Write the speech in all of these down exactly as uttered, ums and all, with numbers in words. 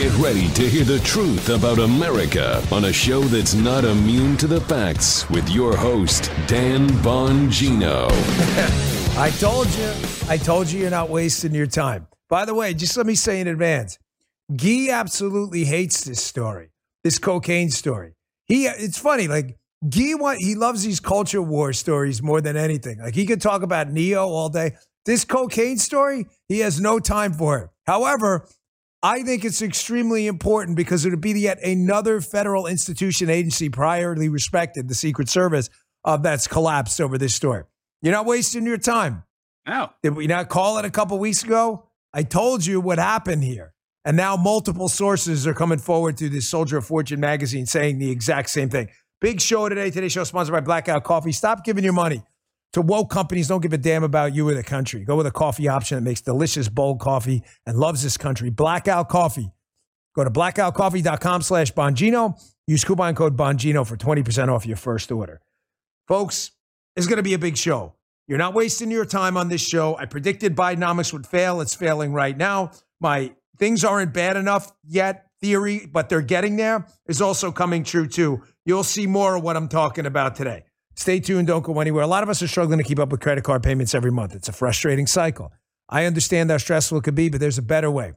Get ready to hear the truth about America on a show that's not immune to the facts with your host, Dan Bongino. I told you. I told you you're not wasting your time. By the way, just let me say in advance, Guy absolutely hates this story, this cocaine story. He, it's funny, like, Guy, want, he loves these culture war stories more than anything. Like, he could talk about Neo all day. This cocaine story, he has no time for it. However, I think it's extremely important because it would be yet another federal institution, agency, priorly respected, the Secret Service, uh, that's collapsed over this story. You're not wasting your time. No. Did we not call it a couple weeks ago? I told you what happened here. And now multiple sources are coming forward to this Soldier of Fortune magazine saying the exact same thing. Big show today. Today's show sponsored by Blackout Coffee. Stop giving your money to woke companies. Don't give a damn about you or the country. Go with a coffee option that makes delicious, bold coffee and loves this country. Blackout Coffee. Go to blackoutcoffee.com slash Bongino. Use coupon code Bongino for twenty percent off your first order. Folks, it's going to be a big show. You're not wasting your time on this show. I predicted Bidenomics would fail. It's failing right now. My things aren't bad enough yet, theory, but they're getting there, is also coming true too. You'll see more of what I'm talking about today. Stay tuned. Don't go anywhere. A lot of us are struggling to keep up with credit card payments every month. It's a frustrating cycle. I understand how stressful it could be, but there's a better way.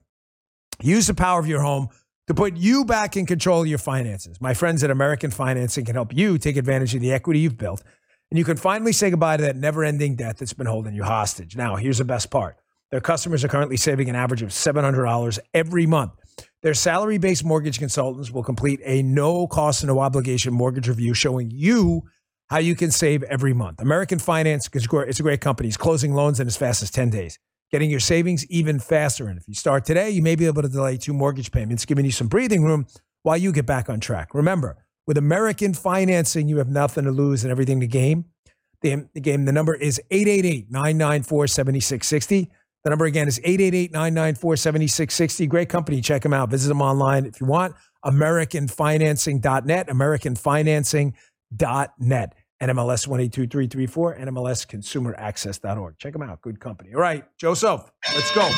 Use the power of your home to put you back in control of your finances. My friends at American Financing can help you take advantage of the equity you've built, and you can finally say goodbye to that never-ending debt that's been holding you hostage. Now, here's the best part. Their customers are currently saving an average of seven hundred dollars every month. Their salary-based mortgage consultants will complete a no-cost, no-obligation mortgage review showing you how you can save every month. American Finance, it's a great company. It's closing loans in as fast as ten days, getting your savings even faster. And if you start today, you may be able to delay two mortgage payments, giving you some breathing room while you get back on track. Remember, with American Financing, you have nothing to lose and everything to gain. The, the game, the number is eight eight eight, nine nine four, seven six six zero. The number again is eight eight eight, nine nine four, seven six six zero. Great company. Check them out. Visit them online if you want. American Financing dot net, American Financing dot net. N M L S one eight two three three four, N M L S consumer access dot org. Check them out. Good company. All right, Joseph, let's go.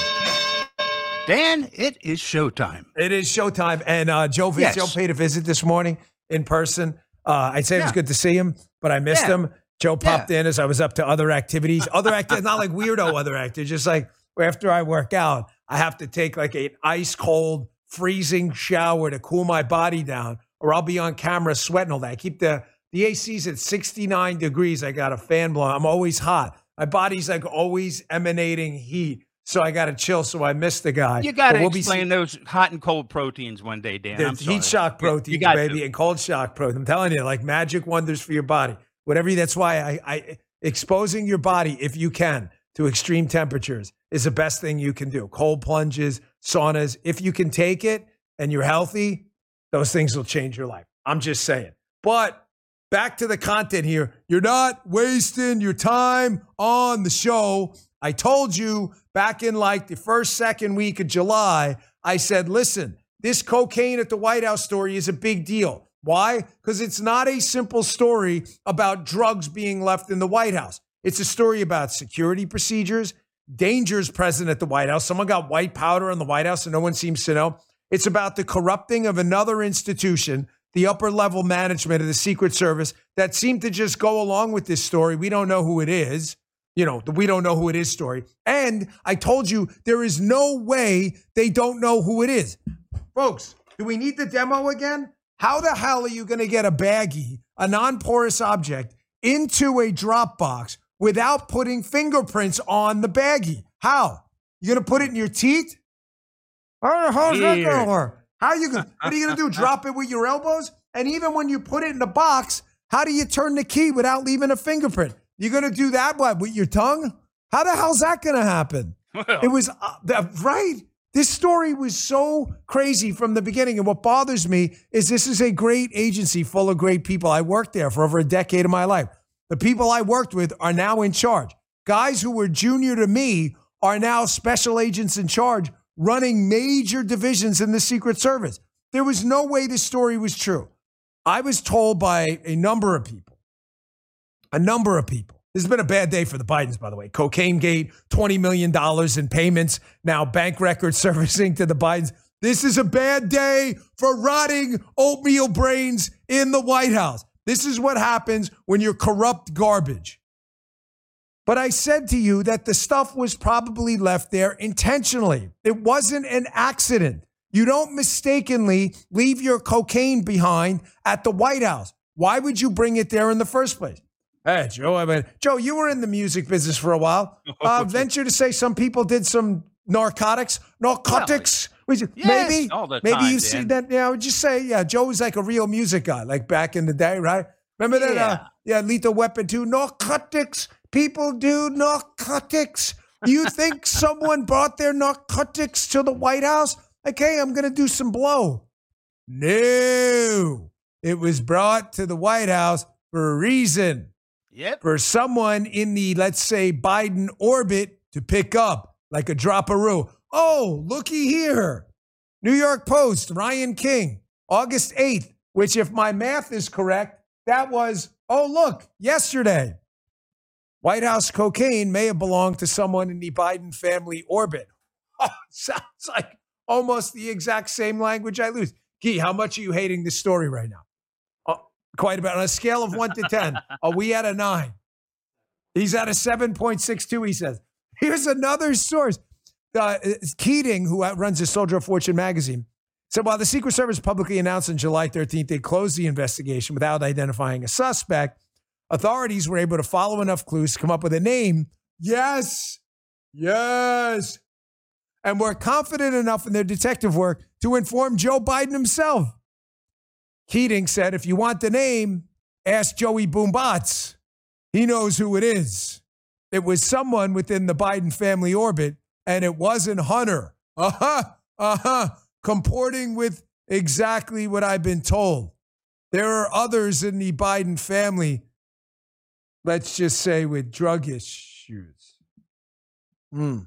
Dan, it is showtime. It is showtime. And uh, Joe Yes. Joe paid a visit this morning in person. Uh, I'd say it was Yeah. good to see him, but I missed Yeah. him. Joe popped Yeah. in as I was up to other activities. Other activities, not like weirdo other activities, just like after I work out, I have to take like an ice cold, freezing shower to cool my body down, or I'll be on camera sweating all day. I keep the, the A C's at sixty-nine degrees. I got a fan blowing. I'm always hot. My body's like always emanating heat. So I got to chill. So I missed the guy. You got to we'll explain be, those hot and cold proteins one day, Dan. the I'm sorry. heat shock proteins, You got baby, to. and cold shock proteins. I'm telling you, like magic wonders for your body. Whatever. That's why I, I exposing your body, if you can, to extreme temperatures is the best thing you can do. Cold plunges, saunas. If you can take it and you're healthy, those things will change your life. I'm just saying. But back to the content here. You're not wasting your time on the show. I told you back in like the first, second week of July, I said, listen, this cocaine at the White House story is a big deal. Why? Because it's not a simple story about drugs being left in the White House. It's a story about security procedures, dangers present at the White House. Someone got white powder in the White House and no one seems to know. It's about the corrupting of another institution, the upper level management of the Secret Service that seemed to just go along with this story. We don't know who it is. You know, the we don't know who it is story. And I told you there is no way they don't know who it is. Folks, do we need the demo again? How the hell are you going to get a baggie, a non-porous object, into a drop box without putting fingerprints on the baggie? How? You going to put it in your teeth? How how's that going to work? How are you going? What are you going to do? Drop it with your elbows? And even when you put it in the box, how do you turn the key without leaving a fingerprint? You're going to do that what, with your tongue? How the hell's that going to happen? Well. It was uh, right. This story was so crazy from the beginning. And what bothers me is this is a great agency full of great people. I worked there for over a decade of my life. The people I worked with are now in charge. Guys who were junior to me are now special agents in charge, running major divisions in the Secret Service. There was no way this story was true. I was told by a number of people, a number of people. This has been a bad day for the Bidens, by the way. Cocaine Gate, twenty million dollars in payments, now bank record servicing to the Bidens. This is a bad day for rotting oatmeal brains in the White House. This is what happens when you're corrupt garbage. But I said to you that the stuff was probably left there intentionally. It wasn't an accident. You don't mistakenly leave your cocaine behind at the White House. Why would you bring it there in the first place? Hey, Joe, I mean, Joe, you were in the music business for a while. Uh, venture to say some people did some narcotics, narcotics. Well, yes, maybe, all the maybe time, you see Dan. that. Yeah, I would just say, yeah, Joe was like a real music guy, like back in the day, right? Remember that? Yeah. Uh, yeah, Lethal Weapon two, narcotics. People do narcotics. You think someone brought their narcotics to the White House? Like, hey, I'm going to do some blow. No, it was brought to the White House for a reason. Yep. For someone in the, let's say, Biden orbit to pick up like a drop-a-roo. Oh, looky here. New York Post, Ryan King, August eighth, which if my math is correct, that was, oh, look, yesterday. White House cocaine may have belonged to someone in the Biden family orbit. Oh, sounds like almost the exact same language I lose. Gee, how much are you hating this story right now? Quite a bit. On a scale of one to ten, are we at a nine? He's at a seven point six two, he says. Here's another source. Uh, Keating, who runs the Soldier of Fortune magazine, said while the Secret Service publicly announced on July thirteenth they closed the investigation without identifying a suspect, authorities were able to follow enough clues to come up with a name. Yes. Yes. And were confident enough in their detective work to inform Joe Biden himself. Keating said, if you want the name, ask Joey Boombots. He knows who it is. It was someone within the Biden family orbit, and it wasn't Hunter. Uh-huh, uh-huh, comporting with exactly what I've been told. There are others in the Biden family, let's just say, with drug issues. Hmm.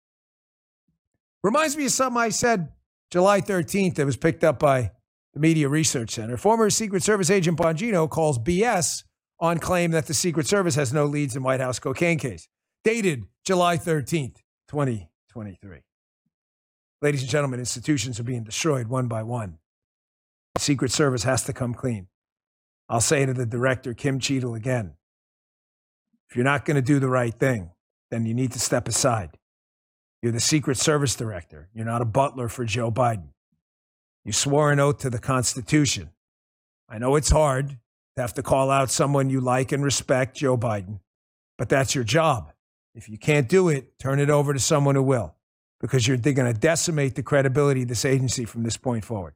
Reminds me of something I said July thirteenth that was picked up by the Media Research Center. Former Secret Service agent Bongino calls B S on claim that the Secret Service has no leads in White House cocaine case. Dated July thirteenth, twenty twenty-three. Ladies and gentlemen, institutions are being destroyed one by one. The Secret Service has to come clean. I'll say to the director, Kim Cheadle, again, if you're not going to do the right thing, then you need to step aside. You're the Secret Service director. You're not a butler for Joe Biden. You swore an oath to the Constitution. I know it's hard to have to call out someone you like and respect, Joe Biden, but that's your job. If you can't do it, turn it over to someone who will, because you're, they're going to decimate the credibility of this agency from this point forward.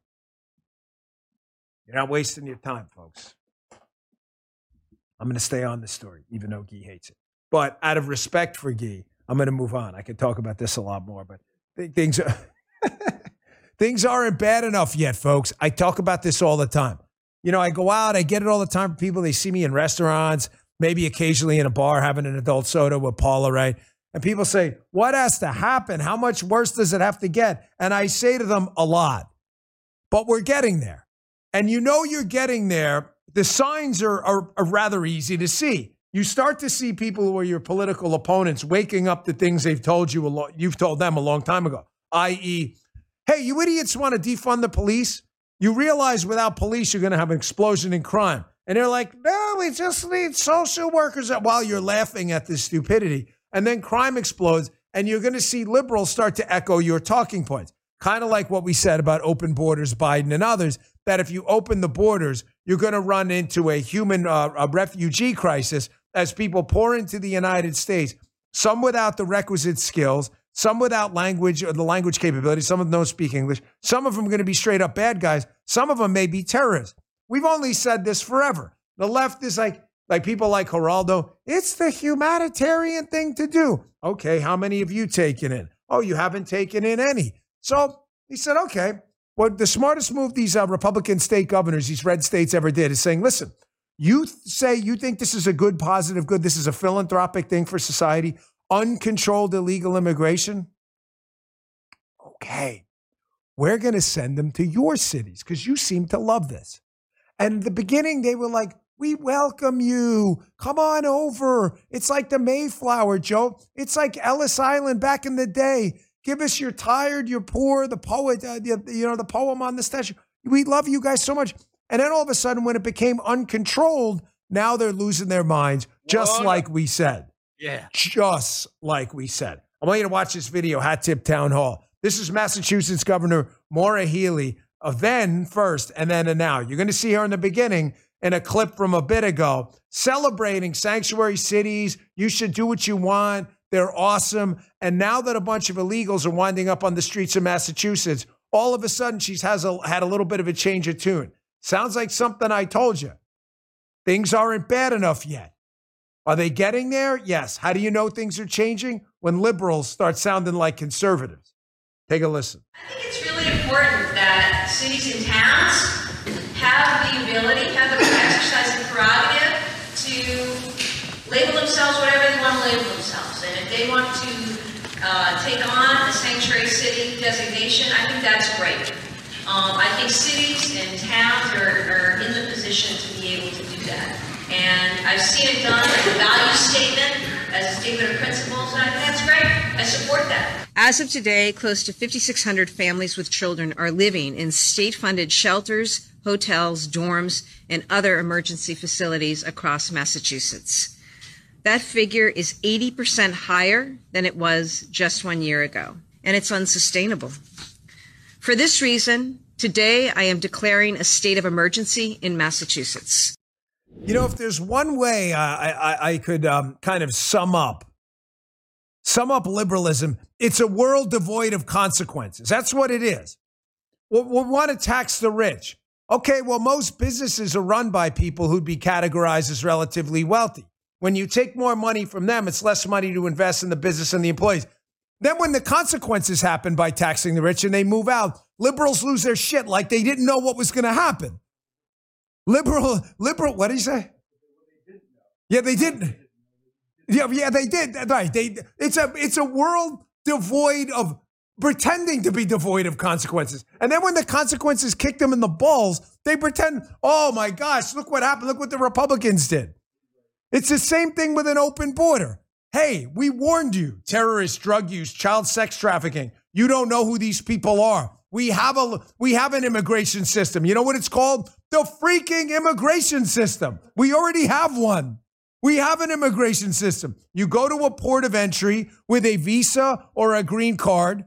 You're not wasting your time, folks. I'm going to stay on this story, even though Guy hates it. But out of respect for Guy, I'm going to move on. I could talk about this a lot more, but th- things are... Things aren't bad enough yet, folks. I talk about this all the time. You know, I go out, I get it all the time from people. They see me in restaurants, maybe occasionally in a bar having an adult soda with Paula, right? And people say, what has to happen? How much worse does it have to get? And I say to them, a lot. But we're getting there. And you know you're getting there. The signs are, are, are rather easy to see. You start to see people who are your political opponents waking up to things they've told you, a lo- you've told them a long time ago, that is, hey, you idiots want to defund the police? You realize without police, you're going to have an explosion in crime. And they're like, no, we just need social workers, while you're laughing at this stupidity. And then crime explodes, and you're going to see liberals start to echo your talking points. Kind of like what we said about open borders, Biden and others, that if you open the borders, you're going to run into a human uh, a refugee crisis as people pour into the United States, some without the requisite skills, some without language or the language capability. Some of them don't speak English. Some of them are going to be straight up bad guys. Some of them may be terrorists. We've only said this forever. The left is like, like people like Geraldo. It's the humanitarian thing to do. Okay, how many have you taken in? Oh, you haven't taken in any. So he said, okay, well, the smartest move these uh, Republican state governors, these red states ever did is saying, listen, you th- say you think this is a good, positive, good, this is a philanthropic thing for society. Uncontrolled illegal immigration? Okay, we're going to send them to your cities because you seem to love this. And in the beginning, they were like, we welcome you. Come on over. It's like the Mayflower, Joe. It's like Ellis Island back in the day. Give us You're Tired, You're Poor, the poet, uh, the, you know, the poem on the statue. We love you guys so much. And then all of a sudden, when it became uncontrolled, now they're losing their minds, just Whoa. like we said. Yeah. Just like we said. I want you to watch this video, Hat Tip Town Hall. This is Massachusetts Governor Maura Healey, of then first and then and now. You're going to see her in the beginning in a clip from a bit ago, celebrating sanctuary cities. You should do what you want. They're awesome. And now that a bunch of illegals are winding up on the streets of Massachusetts, all of a sudden she's has a, had a little bit of a change of tune. Sounds like something I told you. Things aren't bad enough yet. Are they getting there? Yes. How do you know things are changing? When liberals start sounding like conservatives. Take a listen. I think it's really important that cities and towns have the ability, have the exercise the prerogative to label themselves whatever they want to label themselves. And if they want to uh, take on a sanctuary city designation, I think that's great. Um, I think cities and towns are, are in the position to be able to do that. And I've seen it done as a value statement, as a statement of principles, and I think that's great. I support that. As of today, close to fifty-six hundred families with children are living in state-funded shelters, hotels, dorms, and other emergency facilities across Massachusetts. That figure is eighty percent higher than it was just one year ago, and it's unsustainable. For this reason, today I am declaring a state of emergency in Massachusetts. You know, if there's one way uh, I, I, I could um, kind of sum up, sum up liberalism, it's a world devoid of consequences. That's what it is. We, we want to tax the rich. Okay, well, most businesses are run by people who'd be categorized as relatively wealthy. When you take more money from them, it's less money to invest in the business and the employees. Then when the consequences happen by taxing the rich and they move out, liberals lose their shit like they didn't know what was going to happen. Liberal, liberal, what did he say? Yeah, they didn't. Yeah, yeah, they did. Right. They, it's a, it's a world devoid of, pretending to be devoid of consequences. And then when the consequences kick them in the balls, they pretend, oh my gosh, look what happened. Look what the Republicans did. It's the same thing with an open border. Hey, we warned you, terrorist, drug use, child sex trafficking. You don't know who these people are. We have a we have an immigration system. You know what it's called? The freaking immigration system. We already have one. We have an immigration system. You go to a port of entry with a visa or a green card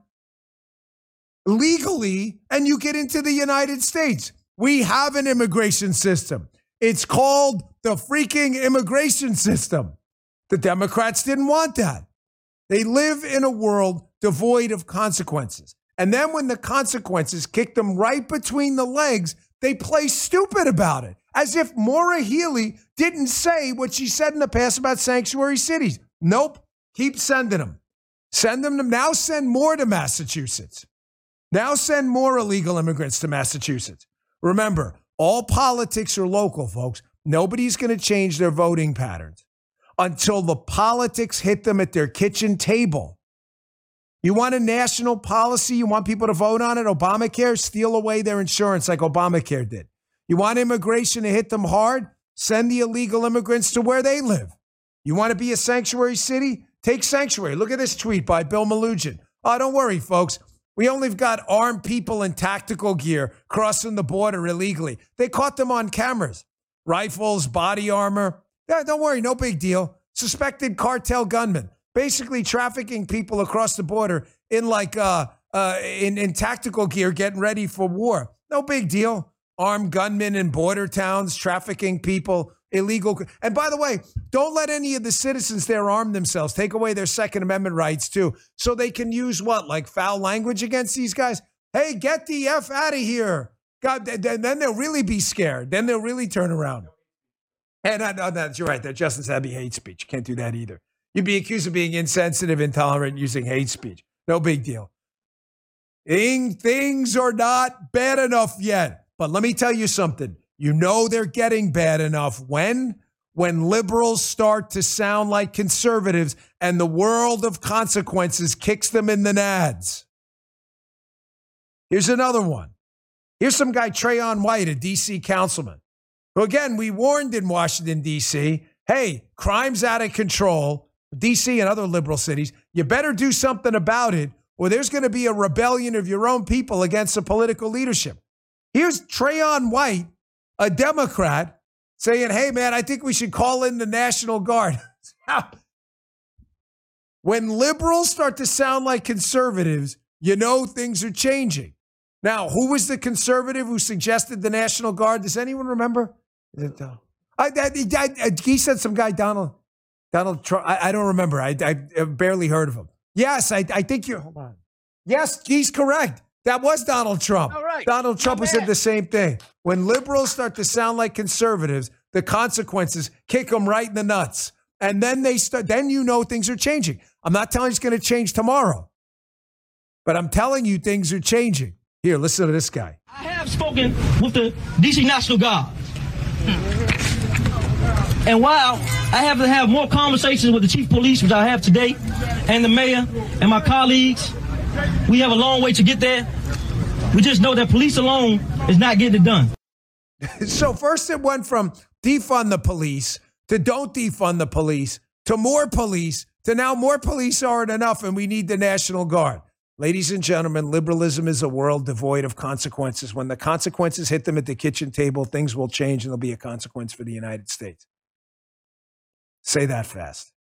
legally, and you get into the United States. We have an immigration system. It's called the freaking immigration system. The Democrats didn't want that. They live in a world devoid of consequences. And then when the consequences kick them right between the legs, they play stupid about it, as if Maura Healey didn't say what she said in the past about sanctuary cities. Nope. Keep sending them. Send them to, now send more to Massachusetts. Now send more illegal immigrants to Massachusetts. Remember, all politics are local, folks. Nobody's going to change their voting patterns until the politics hit them at their kitchen table. You want a national policy? You want people to vote on it? Obamacare? Steal away their insurance like Obamacare did. You want immigration to hit them hard? Send the illegal immigrants to where they live. You want to be a sanctuary city? Take sanctuary. Look at this tweet by Bill Malugin. Oh, don't worry, folks. We only have got armed people in tactical gear crossing the border illegally. They caught them on cameras. Rifles, body armor. Yeah, don't worry, no big deal. Suspected cartel gunmen. Basically trafficking people across the border in like uh, uh, in, in tactical gear, getting ready for war. No big deal. Armed gunmen in border towns, trafficking people, illegal. And by the way, don't let any of the citizens there arm themselves. Take away their Second Amendment rights too. So they can use what? Like foul language against these guys? Hey, get the F out of here. God, then they'll really be scared. Then they'll really turn around. And I know that you're right. That Justice, that'd be hate speech. You can't do that either. You'd be accused of being insensitive, intolerant, using hate speech. No big deal. Things are not bad enough yet. But let me tell you something. You know they're getting bad enough when? When liberals start to sound like conservatives and the world of consequences kicks them in the nads. Here's another one. Here's some guy, Trayon White, a D C councilman, who, again, we warned in Washington, D C, hey, crime's out of control. D C and other liberal cities, you better do something about it, or there's going to be a rebellion of your own people against the political leadership. Here's Trayon White, a Democrat, saying, hey, man, I think we should call in the National Guard. When liberals start to sound like conservatives, you know things are changing. Now, who was the conservative who suggested the National Guard? Does anyone remember? Is it, uh, I, I, I, I, he said some guy, Donald, Donald Trump. I, I don't remember. I, I barely heard of him. Yes, I, I think you're, hold on. Yes, he's correct. That was Donald Trump. All right. Donald Trump Oh, said man. the same thing. When liberals start to sound like conservatives, the consequences kick them right in the nuts. And then they start, then you know things are changing. I'm not telling you it's going to change tomorrow, but I'm telling you things are changing. Here, listen to this guy. I have spoken with the D C National Guard. And while I have to have more conversations with the chief of police, which I have today, and the mayor and my colleagues, we have a long way to get there. We just know that police alone is not getting it done. So first it went from defund the police to don't defund the police to more police to now more police aren't enough and we need the National Guard. Ladies and gentlemen, liberalism is a world devoid of consequences. When the consequences hit them at the kitchen table, things will change and there'll be a consequence for the United States. Say that fast.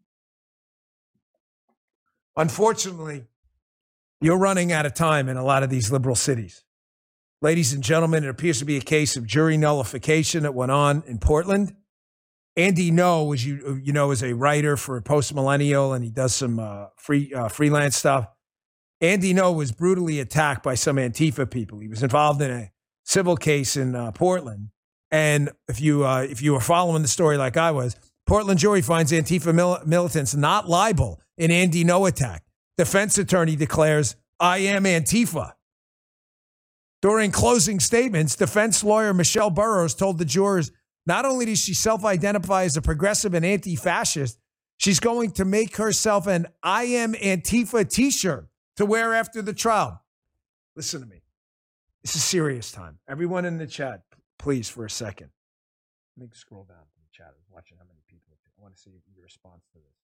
Unfortunately, you're running out of time in a lot of these liberal cities. Ladies and gentlemen, it appears to be a case of jury nullification that went on in Portland. Andy Ngo, as you you know, is a writer for Post Millennial, and he does some uh, free uh, freelance stuff. Andy Ngo was brutally attacked by some Antifa people. He was involved in a civil case in uh, Portland, and if you uh, if you were following the story like I was, Portland jury finds Antifa mil- militants not liable in Andy Ngo attack. Defense attorney declares, "I am Antifa." During closing statements, defense lawyer Michelle Burrows told the jurors, not only does she self-identify as a progressive and anti-fascist, she's going to make herself an I Am Antifa t-shirt to wear after the trial. Listen to me. This is serious time. Everyone in the chat, please, for a second. Let me scroll down to the chat. I was watching how many people. I want to see your response to this.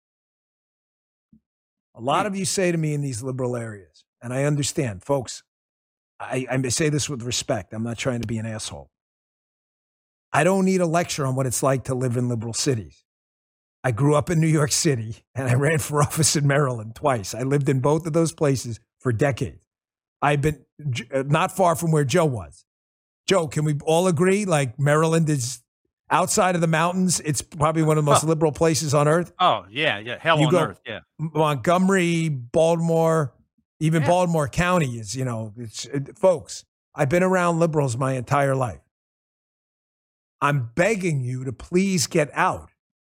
A lot of you say to me in these liberal areas, and I understand, folks, I, I say this with respect. I'm not trying to be an asshole. I don't need a lecture on what it's like to live in liberal cities. I grew up in New York City, and I ran for office in Maryland twice. I lived in both of those places for decades. I've been not far from where Joe was. Joe, can we all agree, like, Maryland is outside of the mountains? It's probably one of the most oh. liberal places on earth. Oh, yeah, yeah. Hell You on go- earth, yeah. Montgomery, Baltimore, even Yeah. Baltimore County is, you know, it's it, folks, I've been around liberals my entire life. I'm begging you to please get out.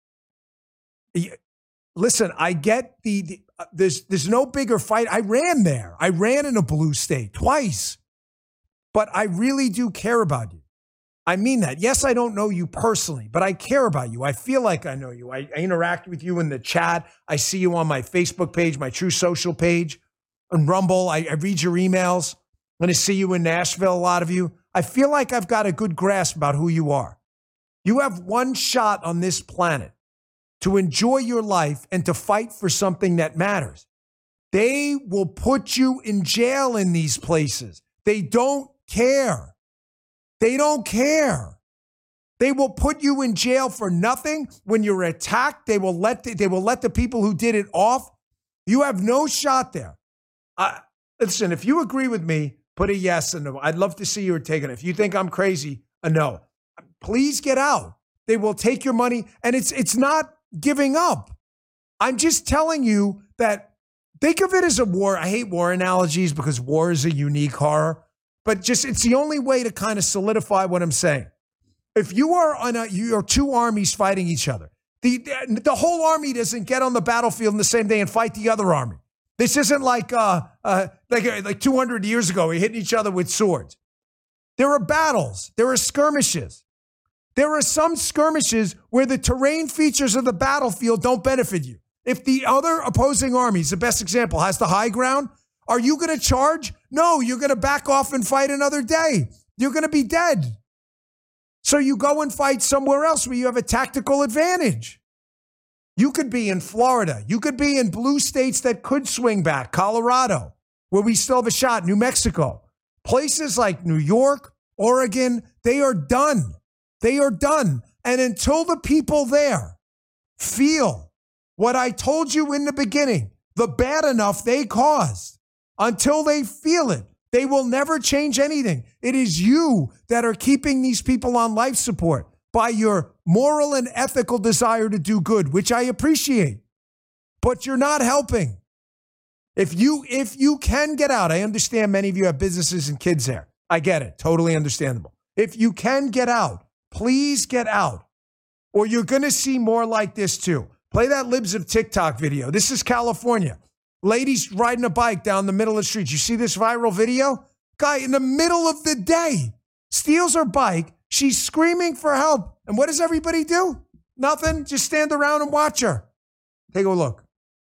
Y- Listen, I get the, the uh, there's there's no bigger fight. I ran there. I ran in a blue state twice. But I really do care about you. I mean that. Yes, I don't know you personally, but I care about you. I feel like I know you. I, I interact with you in the chat. I see you on my Facebook page, my True Social page, on Rumble. I, I read your emails. When I see you in Nashville, a lot of you. I feel like I've got a good grasp about who you are. You have one shot on this planet to enjoy your life and to fight for something that matters. They will put you in jail in these places. They don't care. They don't care. They will put you in jail for nothing. When you're attacked, they will let the, they will let the people who did it off. You have no shot there. I, listen, if you agree with me, put a yes and no. I'd love to see you taking it. If you think I'm crazy, a no. Please get out. They will take your money, and it's it's not giving up. I'm just telling you that think of it as a war. I hate war analogies because war is a unique horror, but just it's the only way to kind of solidify what I'm saying. If you are on a, you are two armies fighting each other, the, the whole army doesn't get on the battlefield in the same day and fight the other army. This isn't like uh, uh, like like two hundred years ago, we hitting each other with swords. There are battles. There are skirmishes. There are some skirmishes where the terrain features of the battlefield don't benefit you. If the other opposing armies, the best example, has the high ground, are you going to charge? No, you're going to back off and fight another day. You're going to be dead. So you go and fight somewhere else where you have a tactical advantage. You could be in Florida. You could be in blue states that could swing back. Colorado, where we still have a shot. New Mexico. Places like New York, Oregon, they are done. They are done. And until the people there feel what I told you in the beginning, the bad enough they caused, until they feel it, they will never change anything. It is you that are keeping these people on life support by your moral and ethical desire to do good, which I appreciate. But you're not helping. If you if you can get out, I understand many of you have businesses and kids there. I get it. Totally understandable. If you can get out, please get out. Or you're going to see more like this too. Play that Libs of TikTok video. This is California. Ladies riding a bike down the middle of the street. You see this viral video? Guy in the middle of the day steals her bike. She's screaming for help. And what does everybody do? Nothing. Just stand around and watch her. Take a look.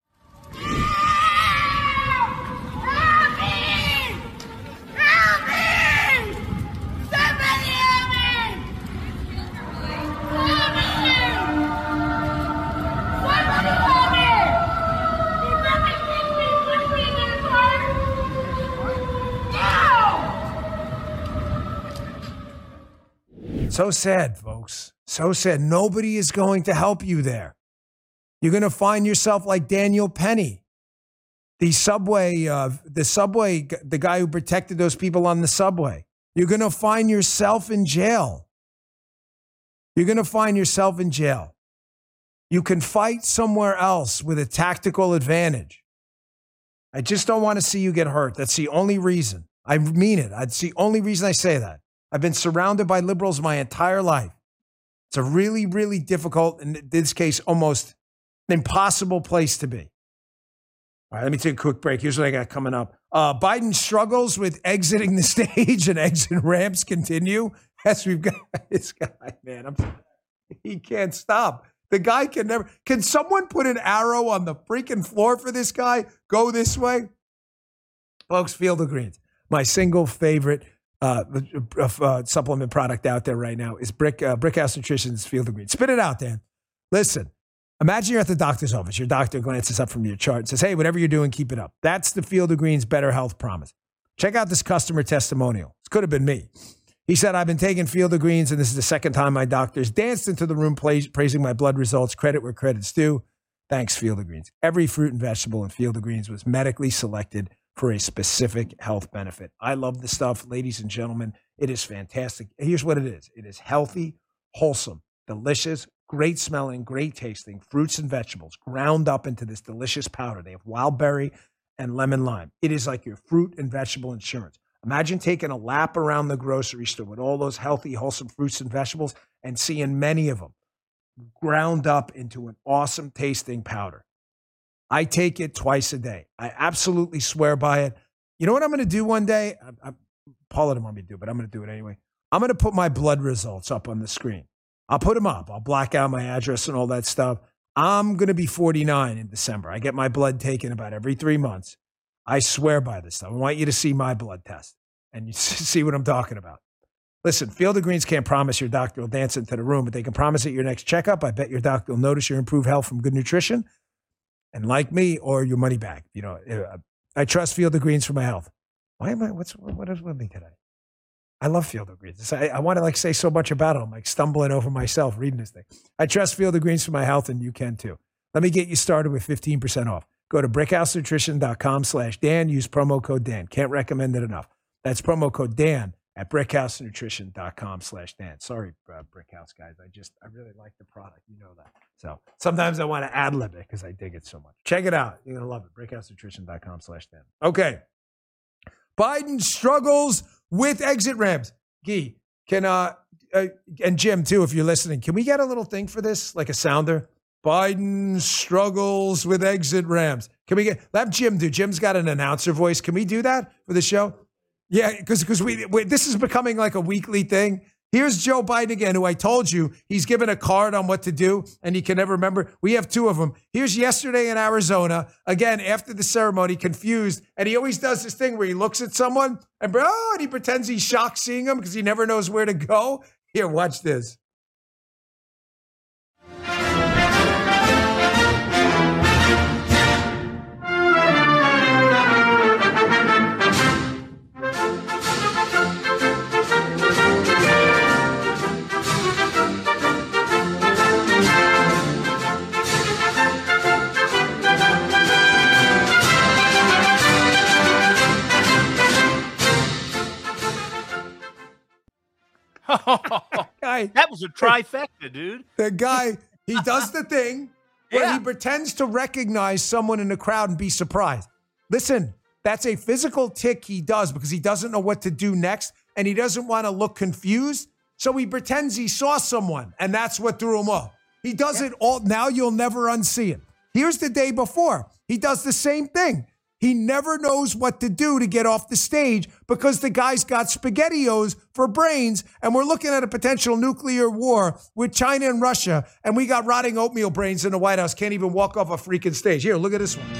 So sad, folks. So sad. Nobody is going to help you there. You're going to find yourself like Daniel Penny, the subway, uh, the subway, the guy who protected those people on the subway. You're going to find yourself in jail. You're going to find yourself in jail. You can fight somewhere else with a tactical advantage. I just don't want to see you get hurt. That's the only reason. I mean it. That's the only reason I say that. I've been surrounded by liberals my entire life. It's a really, really difficult, in this case, almost impossible place to be. All right, let me take a quick break. Here's what I got coming up. Uh, Biden struggles with exiting the stage and exit ramps continue. As we've got this guy, man, I'm, he can't stop. The guy can never. Can someone put an arrow on the freaking floor for this guy? Go this way. Folks, Field of Greens, my single favorite Uh, uh, supplement product out there right now is Brick uh, Brickhouse Nutrition's Field of Greens. Spit it out, Dan. Listen, imagine you're at the doctor's office. Your doctor glances up from your chart and says, hey, whatever you're doing, keep it up. That's the Field of Greens Better Health Promise. Check out this customer testimonial. This could have been me. He said, I've been taking Field of Greens, and this is the second time my doctors danced into the room pra- praising my blood results. Credit where credit's due. Thanks, Field of Greens. Every fruit and vegetable in Field of Greens was medically selected for a specific health benefit. I love this stuff, ladies and gentlemen. It is fantastic. Here's what it is. It is healthy, wholesome, delicious, great smelling, great tasting fruits and vegetables ground up into this delicious powder. They have wild berry and lemon lime. It is like your fruit and vegetable insurance. Imagine taking a lap around the grocery store with all those healthy, wholesome fruits and vegetables and seeing many of them ground up into an awesome tasting powder. I take it twice a day. I absolutely swear by it. You know what I'm going to do one day? I, I, Paula didn't want me to do it, but I'm going to do it anyway. I'm going to put my blood results up on the screen. I'll put them up. I'll black out my address and all that stuff. I'm going to be forty-nine in December. I get my blood taken about every three months. I swear by this stuff. I want you to see my blood test and you see what I'm talking about. Listen, Field of Greens can't promise your doctor will dance into the room, but they can promise at your next checkup, I bet your doctor will notice your improved health from good nutrition. And like me, or your money back. You know, I trust Field of Greens for my health. Why am I? What's what is with me today? I love Field of Greens. I, I want to like say so much about it. I'm like stumbling over myself reading this thing. I trust Field of Greens for my health, and you can too. Let me get you started with fifteen percent off. Go to brickhousenutrition.com slash Dan. Use promo code Dan. Can't recommend it enough. That's promo code Dan at brickhousenutrition.com slash Dan. Sorry, uh, Brickhouse guys. I just, I really like the product. You know that. So sometimes I want to ad-lib it because I dig it so much. Check it out. You're going to love it. brickhousenutrition.com slash Dan. Okay. Biden struggles with exit ramps. Gee, can, uh, uh, and Jim too, if you're listening, can we get a little thing for this? Like a sounder? Biden struggles with exit ramps. Can we get, have Jim do, Jim's got an announcer voice. Can we do that for the show? Yeah, because because we, we this is becoming like a weekly thing. Here's Joe Biden again, who I told you he's given a card on what to do, and he can never remember. We have two of them. Here's yesterday in Arizona, again, after the ceremony, confused, and he always does this thing where he looks at someone, and, oh, and he pretends he's shocked seeing him because he never knows where to go. Here, watch this. guy. That was a trifecta, dude. The guy, he does the thing where Yeah. he pretends to recognize someone in the crowd and be surprised. Listen, that's a physical tick he does because he doesn't know what to do next and he doesn't want to look confused. So he pretends he saw someone and that's what threw him off. He does it all. Now you'll never unsee it. Here's the day before. He does the same thing. He never knows what to do to get off the stage because the guy's got SpaghettiOs for brains, and we're looking at a potential nuclear war with China and Russia, and we got rotting oatmeal brains in the White House. Can't even walk off a freaking stage. Here, look at this one.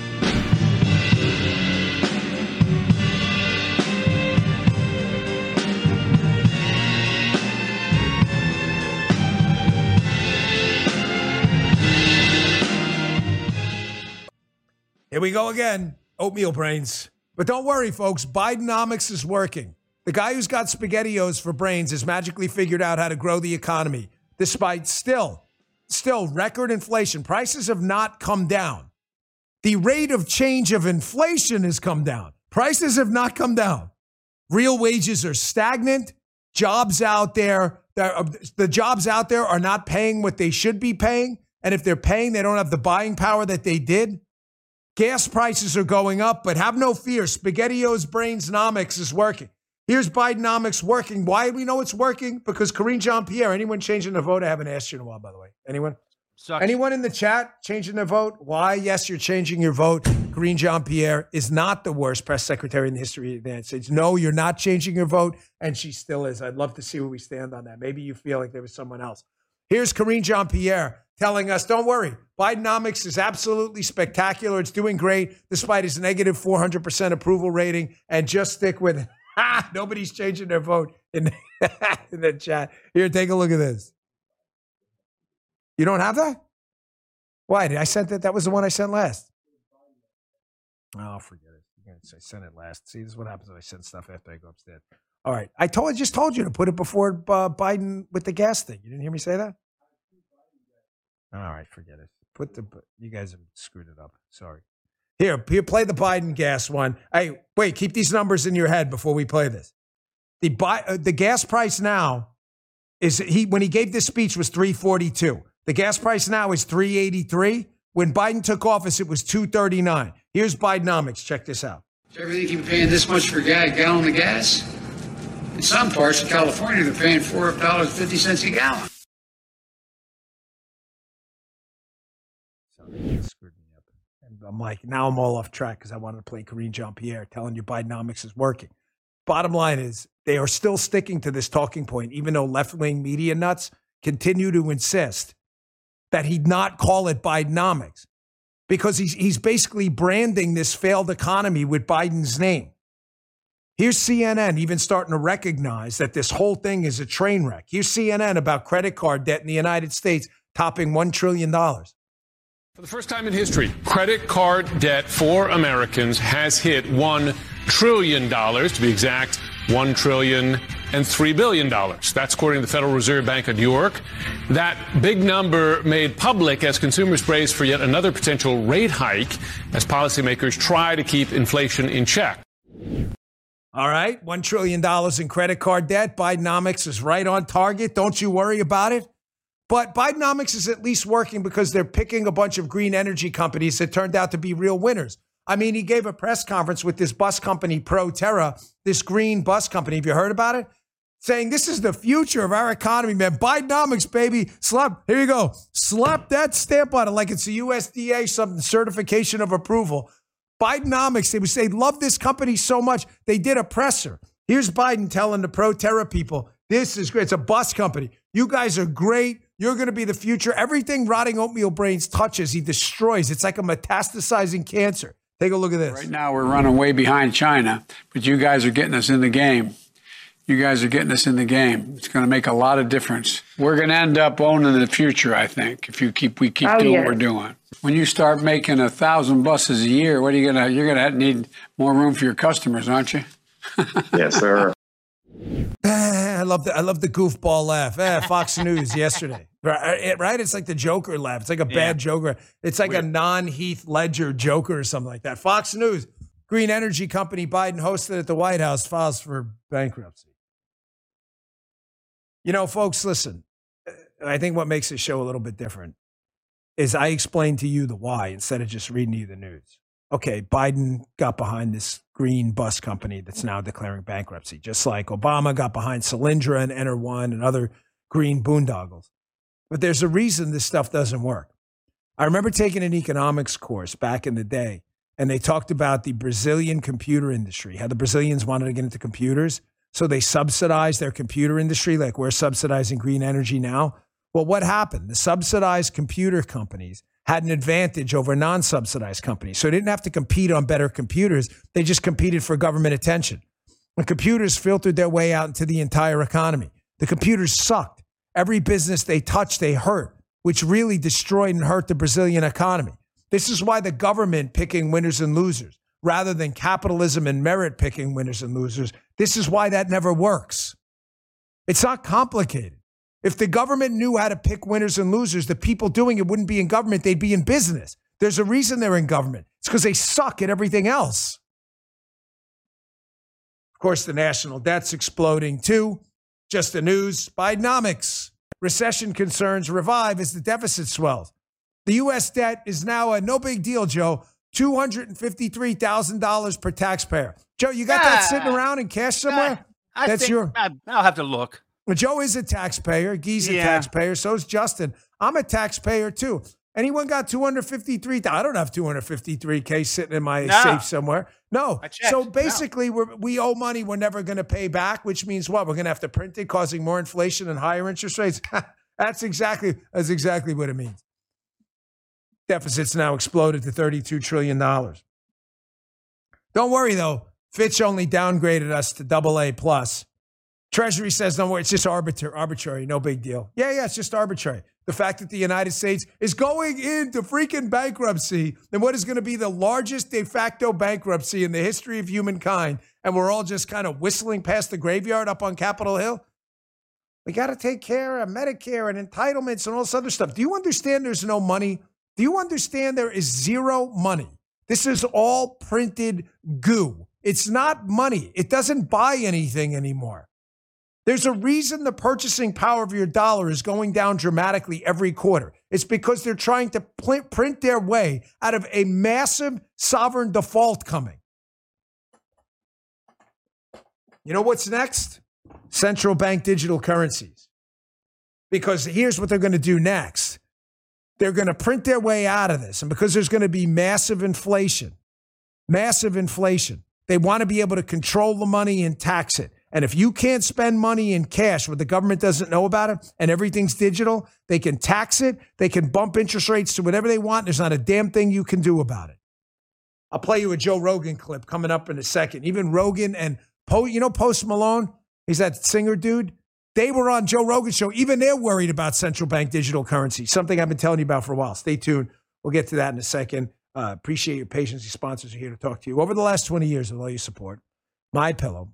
Here we go again. Oatmeal brains. But don't worry, folks. Bidenomics is working. The guy who's got SpaghettiOs for brains has magically figured out how to grow the economy, despite still, still record inflation. Prices have not come down. The rate of change of inflation has come down. Prices have not come down. Real wages are stagnant. Jobs out there, the jobs out there are not paying what they should be paying. And if they're paying, they don't have the buying power that they did. Gas prices are going up, but have no fear. SpaghettiOs Brainsnomics is working. Here's Bidenomics working. Why do we know it's working? Because Karine Jean-Pierre, anyone changing their vote? I haven't asked you in a while, by the way. Anyone? Sucks. Anyone in the chat changing their vote? Why? Yes, you're changing your vote. Karine Jean-Pierre is not the worst press secretary in the history of the United States. No, you're not changing your vote, and she still is. I'd love to see where we stand on that. Maybe you feel like there was someone else. Here's Karine Jean-Pierre telling us, don't worry, Bidenomics is absolutely spectacular. It's doing great despite his negative four hundred percent approval rating, and just stick with it. Ha! Nobody's changing their vote in the, in the chat. Here, take a look at this. You don't have that? Why? Did I send that? That was the one I sent last. Oh, forget it. I sent it last. See, this is what happens when I send stuff after I go upstairs. All right. I told, I just told you to put it before uh, Biden with the gas thing. You didn't hear me say that? All right, forget it. Put the you guys have screwed it up. Sorry. Here, here, play the Biden gas one. Hey, wait, keep these numbers in your head before we play this. The uh, the gas price now is he when he gave this speech was three forty-two. The gas price now is three eighty-three. When Biden took office, it was two thirty-nine. Here's Bidenomics. Check this out. So everything keep paying this much for a gallon of gas? In some parts of California, they're paying four dollars and fifty cents a gallon. Screwed me up. And I'm like, now I'm all off track because I wanted to play Karine Jean-Pierre telling you Bidenomics is working. Bottom line is they are still sticking to this talking point, even though left-wing media nuts continue to insist that he not call it Bidenomics because he's, he's basically branding this failed economy with Biden's name. Here's C N N even starting to recognize that this whole thing is a train wreck. Here's C N N about credit card debt in the United States topping one trillion dollars. For the first time in history, credit card debt for Americans has hit one trillion dollars, to be exact, one trillion dollars and three billion dollars. That's according to the Federal Reserve Bank of New York. That big number made public as consumers brace for yet another potential rate hike as policymakers try to keep inflation in check. All right, one trillion dollars in credit card debt. Bidenomics is right on target. Don't you worry about it. But Bidenomics is at least working because they're picking a bunch of green energy companies that turned out to be real winners. I mean, he gave a press conference with this bus company, ProTerra, this green bus company. Have you heard about it? Saying this is the future of our economy, man. Bidenomics, baby. Slap, here you go. Slap that stamp on it like it's a U S D A, something, certification of approval. Bidenomics, they would say, love this company so much. They did a presser. Here's Biden telling the ProTerra people, this is great. It's a bus company. You guys are great. You're going to be the future. Everything Rotting Oatmeal Brains touches, he destroys. It's like a metastasizing cancer. Take a look at this. Right now, we're running way behind China, but you guys are getting us in the game. You guys are getting us in the game. It's going to make a lot of difference. We're going to end up owning the future, I think, if you keep we keep oh, doing yes. what we're doing. When you start making a thousand buses a year, what are you going to? You're going to need more room for your customers, aren't you? Yes, sir. I love the I love the goofball laugh. Eh, Fox News yesterday, right? Right? It's like the Joker laugh. It's like a bad yeah. Joker. It's like Weird. a non-Heath Ledger Joker or something like that. Fox News, green energy company Biden hosted at the White House files for bankruptcy. You know, folks, listen. I think what makes this show a little bit different is I explain to you the why instead of just reading you the news. Okay, Biden got behind this green bus company that's now declaring bankruptcy, just like Obama got behind Solyndra and Enter One and other green boondoggles. But there's a reason this stuff doesn't work. I remember taking an economics course back in the day, and they talked about the Brazilian computer industry, how the Brazilians wanted to get into computers, so they subsidized their computer industry like we're subsidizing green energy now. Well, what happened? The subsidized computer companies had an advantage over non-subsidized companies. So they didn't have to compete on better computers. They just competed for government attention. And computers filtered their way out into the entire economy. The computers sucked. Every business they touched, they hurt, which really destroyed and hurt the Brazilian economy. This is why the government picking winners and losers, rather than capitalism and merit picking winners and losers. This is why that never works. It's not complicated. If the government knew how to pick winners and losers, the people doing it wouldn't be in government. They'd be in business. There's a reason they're in government. It's because they suck at everything else. Of course, the national debt's exploding too. Just the news. Bidenomics. Recession concerns revive as the deficit swells. The U S debt is now a no big deal, Joe. two hundred fifty-three thousand dollars per taxpayer. Joe, you got ah, that sitting around in cash somewhere? I, I That's think your. I, I'll have to look. Well, Joe is a taxpayer. Guy's a yeah. taxpayer. So is Justin. I'm a taxpayer too. Anyone got two hundred fifty-three thousand dollars? I don't have two hundred fifty-three thousand sitting in my no. safe somewhere. No. So basically, no. we're, we owe money we're never going to pay back, which means what? We're going to have to print it, causing more inflation and higher interest rates. That's exactly that's exactly what it means. Deficit's now exploded to thirty-two trillion dollars. Don't worry, though. Fitch only downgraded us to double A plus. Treasury says, don't worry, it's just arbitrary, arbitrary, no big deal. Yeah, yeah, it's just arbitrary. The fact that the United States is going into freaking bankruptcy and what is going to be the largest de facto bankruptcy in the history of humankind, and we're all just kind of whistling past the graveyard up on Capitol Hill. We got to take care of Medicare and entitlements and all this other stuff. Do you understand there's no money? Do you understand there is zero money? This is all printed goo. It's not money. It doesn't buy anything anymore. There's a reason the purchasing power of your dollar is going down dramatically every quarter. It's because they're trying to print their way out of a massive sovereign default coming. You know what's next? Central bank digital currencies. Because here's what they're going to do next. They're going to print their way out of this. And because there's going to be massive inflation, massive inflation, they want to be able to control the money and tax it. And if you can't spend money in cash where the government doesn't know about it and everything's digital, they can tax it. They can bump interest rates to whatever they want. There's not a damn thing you can do about it. I'll play you a Joe Rogan clip coming up in a second. Even Rogan and, po, you know Post Malone? He's that singer dude. They were on Joe Rogan's show. Even they're worried about central bank digital currency, something I've been telling you about for a while. Stay tuned. We'll get to that in a second. Uh, appreciate your patience. Your sponsors are here to talk to you. Over the last twenty years, with all your support, MyPillow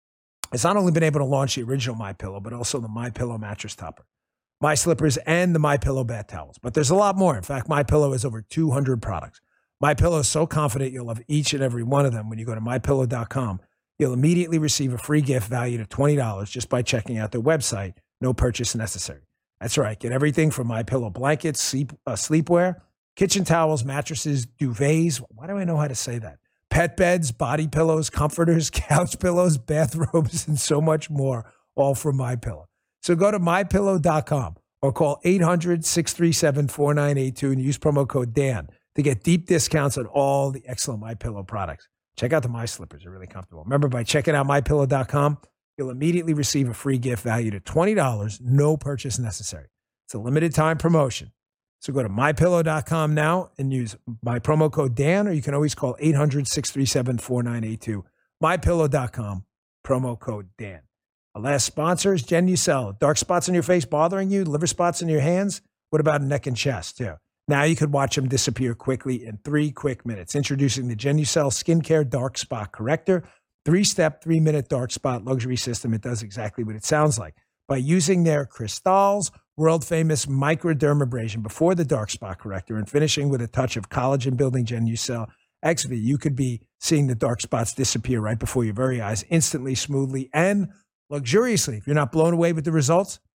has not only been able to launch the original MyPillow, but also the MyPillow mattress topper, My Slippers, and the MyPillow bath towels. But there's a lot more. In fact, MyPillow has over two hundred products. MyPillow is so confident you'll love each and every one of them. When you go to my pillow dot com, you'll immediately receive a free gift valued at twenty dollars just by checking out their website. No purchase necessary. That's right. Get everything from MyPillow blankets, sleep, uh, sleepwear, kitchen towels, mattresses, duvets. Why do I know how to say that? Pet beds, body pillows, comforters, couch pillows, bathrobes, and so much more, all from MyPillow. So go to my pillow dot com or call eight hundred, six three seven, four nine eight two and use promo code Dan to get deep discounts on all the excellent MyPillow products. Check out the My Slippers. They're really comfortable. Remember, by checking out my pillow dot com, you'll immediately receive a free gift valued at twenty dollars, no purchase necessary. It's a limited time promotion. So go to my pillow dot com now and use my promo code Dan, or you can always call eight hundred, six three seven, four nine eight two. my pillow dot com, promo code Dan. Our last sponsor is Genucel. Dark spots on your face bothering you? Liver spots in your hands? What about neck and chest, too? Now you could watch them disappear quickly in three quick minutes. Introducing the Genucel Skincare Dark Spot Corrector. Three-step, three-minute dark spot luxury system. It does exactly what it sounds like. By using their Crystals world-famous microdermabrasion before the dark spot corrector and finishing with a touch of collagen-building Genucel X V, you could be seeing the dark spots disappear right before your very eyes, instantly, smoothly, and luxuriously. If you're not blown away with the results,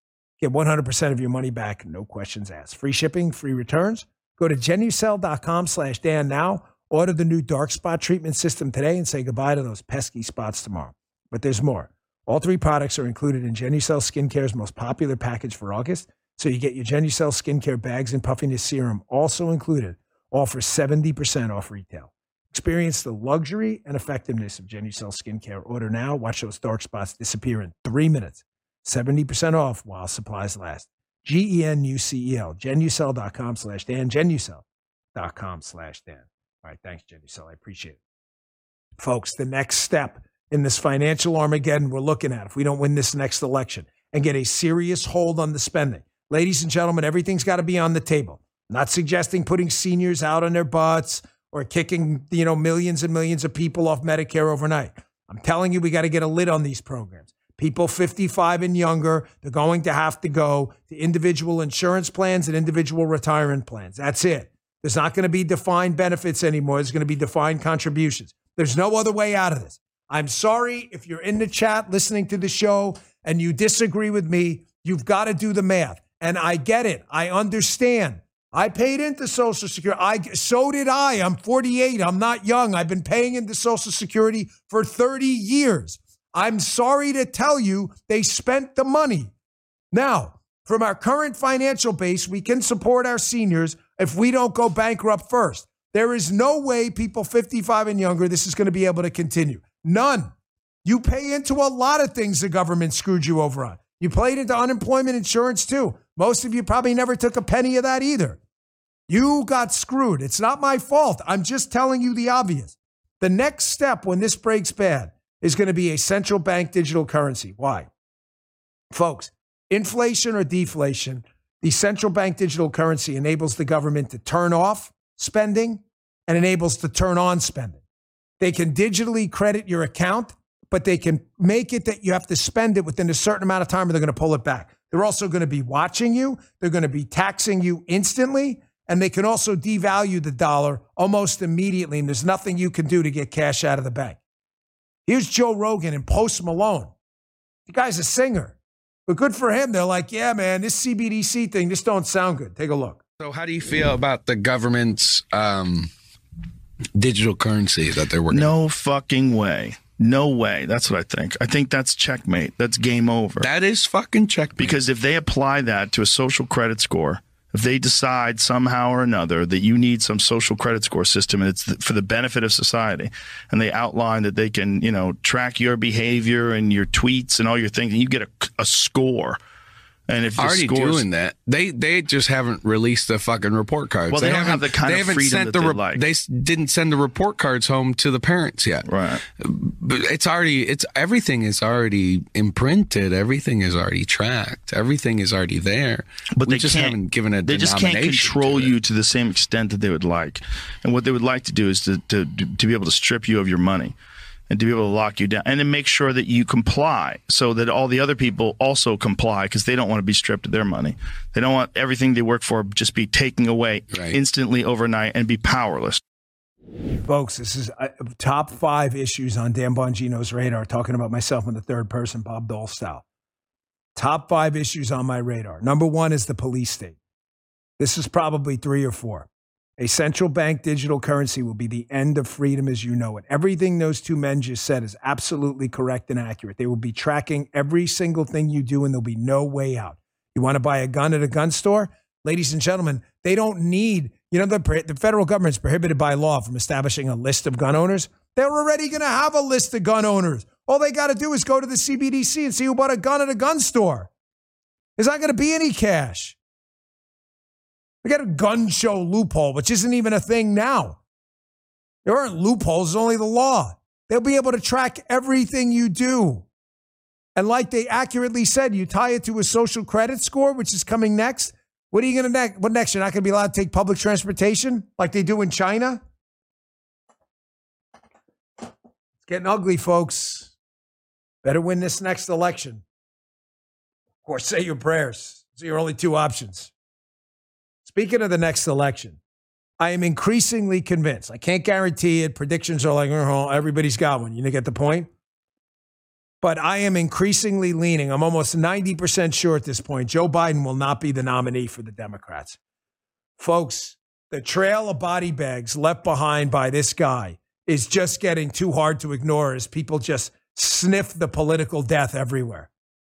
Get one hundred percent of your money back, no questions asked. Free shipping, free returns. Go to Genucel.com slash Dan now. Order the new dark spot treatment system today and say goodbye to those pesky spots tomorrow. But there's more. All three products are included in Genucel Skincare's most popular package for August. So you get your Genucel Skincare bags and puffiness serum also included, all for seventy percent off retail. Experience the luxury and effectiveness of Genucel Skincare. Order now. Watch those dark spots disappear in three minutes. seventy percent off while supplies last. G E N U C E L. Genucel.com slash Dan. Genucel.com slash Dan. All right, thanks, Genucel. I appreciate it. Folks, the next step in this financial Armageddon we're looking at, if we don't win this next election and get a serious hold on the spending. Ladies and gentlemen, everything's got to be on the table. I'm not suggesting putting seniors out on their butts or kicking, you know, millions and millions of people off Medicare overnight. I'm telling you, we got to get a lid on these programs. People fifty-five and younger, they're going to have to go to individual insurance plans and individual retirement plans. That's it. There's not going to be defined benefits anymore. There's going to be defined contributions. There's no other way out of this. I'm sorry if you're in the chat listening to the show and you disagree with me. You've got to do the math. And I get it. I understand. I paid into Social Security. I, so did I. I'm forty-eight. I'm not young. I've been paying into Social Security for thirty years. I'm sorry to tell you they spent the money. Now, from our current financial base, we can support our seniors if we don't go bankrupt first. There is no way people fifty-five and younger, this is going to be able to continue. None. You pay into a lot of things the government screwed you over on. You played into unemployment insurance too. Most of you probably never took a penny of that either. You got screwed. It's not my fault. I'm just telling you the obvious. The next step when this breaks bad is going to be a central bank digital currency. Why? Folks, inflation or deflation, the central bank digital currency enables the government to turn off spending and enables to turn on spending. They can digitally credit your account, but they can make it that you have to spend it within a certain amount of time or they're going to pull it back. They're also going to be watching you. They're going to be taxing you instantly. And they can also devalue the dollar almost immediately. And there's nothing you can do to get cash out of the bank. Here's Joe Rogan and Post Malone. The guy's a singer. But good for him. They're like, yeah, man, this C B D C thing, this don't sound good. Take a look. So how do you feel about the government's um, digital currency that they're working No on? fucking way. No way. That's what I think. I think that's checkmate. That's game over. That is fucking checkmate. Because if they apply that to a social credit score, if they decide somehow or another that you need some social credit score system and it's for the benefit of society, and they outline that they can, you know, track your behavior and your tweets and all your things, and you get a, a score. And if already scores, doing that, they they just haven't released the fucking report cards. Well, they, they don't haven't have the kind they of haven't freedom sent that the they re- like. They didn't send the report cards home to the parents yet. Right. But it's already it's everything is already imprinted. Everything is already tracked. Everything is already there. But we they just can't, haven't given a They just can't control to you to the same extent that they would like. And what they would like to do is to to to be able to strip you of your money. And to be able to lock you down and then make sure that you comply so that all the other people also comply because they don't want to be stripped of their money. They don't want everything they work for just be taken away right. instantly overnight and be powerless. Folks, this is uh, top five issues on Dan Bongino's radar, talking about myself in the third person, Bob Dole style. Top five issues on my radar. Number one is the police state. This is probably three or four. A central bank digital currency will be the end of freedom as you know it. Everything those two men just said is absolutely correct and accurate. They will be tracking every single thing you do, and there'll be no way out. You want to buy a gun at a gun store? Ladies and gentlemen, they don't need, you know, the, the federal government's prohibited by law from establishing a list of gun owners. They're already going to have a list of gun owners. All they got to do is go to the C B D C and see who bought a gun at a gun store. There's not going to be any cash. We got a gun show loophole, which isn't even a thing now. There aren't loopholes, it's only the law. They'll be able to track everything you do. And like they accurately said, you tie it to a social credit score, which is coming next. What are you going to next? What next? You're not going to be allowed to take public transportation like they do in China? It's getting ugly, folks. Better win this next election. Or say your prayers. Those are your only two options. Speaking of the next election, I am increasingly convinced. I can't guarantee it. Predictions are like, oh, everybody's got one. You get the point? But I am increasingly leaning, I'm almost ninety percent sure at this point, Joe Biden will not be the nominee for the Democrats. Folks, the trail of body bags left behind by this guy is just getting too hard to ignore as people just sniff the political death everywhere.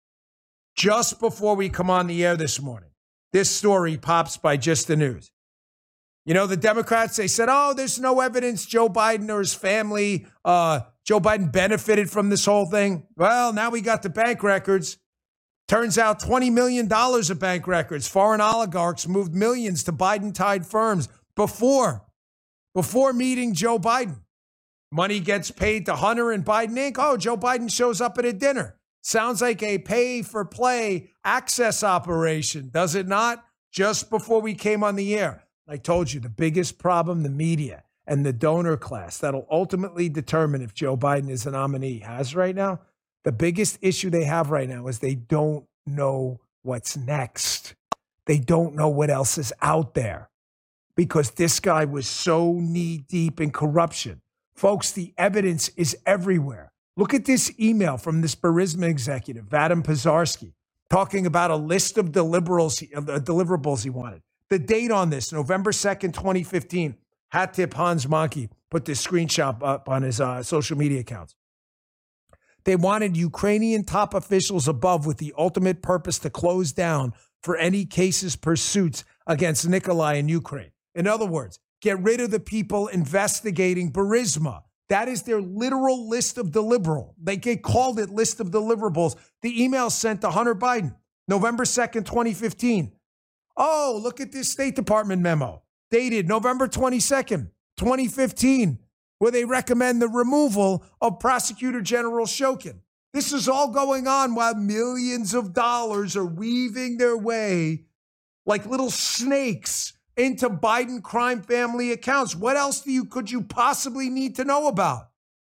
Just before we come on the air this morning, this story pops by Just the News. You know, the Democrats, they said, oh, there's no evidence Joe Biden or his family, uh, Joe Biden benefited from this whole thing. Well, now we got the bank records. Turns out twenty million dollars of bank records. Foreign oligarchs moved millions to Biden-tied firms before, before meeting Joe Biden. Money gets paid to Hunter and Biden Incorporated. Oh, Joe Biden shows up at a dinner. Sounds like a pay-for-play access operation, does it not? Just before we came on the air. I told you, the biggest problem the media and the donor class that'll ultimately determine if Joe Biden is the nominee has right now, the biggest issue they have right now is they don't know what's next. They don't know what else is out there because this guy was so knee-deep in corruption. Folks, the evidence is everywhere. Look at this email from this Burisma executive, Vadim Pizarski, talking about a list of deliverables, uh, deliverables he wanted. The date on this, November second, twenty fifteen, Hat Tip Hans Monkey put this screenshot up on his uh, social media accounts. They wanted Ukrainian top officials above with the ultimate purpose to close down for any cases pursuits against Nikolai in Ukraine. In other words, get rid of the people investigating Burisma. That is their literal list of deliverables. They get called it list of deliverables. The email sent to Hunter Biden, November second, twenty fifteen. Oh, look at this State Department memo dated November twenty-second, twenty fifteen, where they recommend the removal of Prosecutor General Shokin. This is all going on while millions of dollars are weaving their way like little snakes into Biden crime family accounts. What else do you could you possibly need to know about?